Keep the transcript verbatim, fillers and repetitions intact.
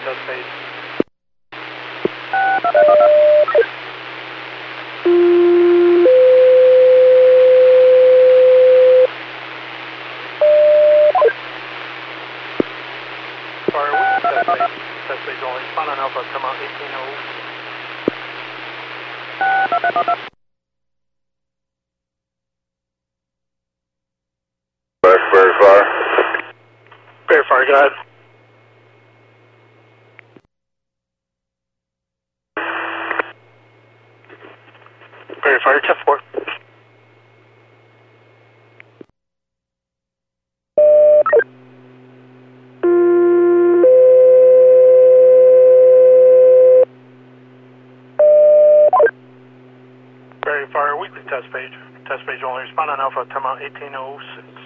test page. Fire weekly test page. Test page only. Respond on Alpha, come out eighteen oh six. Verify. Verify, go ahead. Verify, test four. Verify, weekly test page. Test page only. Respond on Alpha, come out eighteen oh six.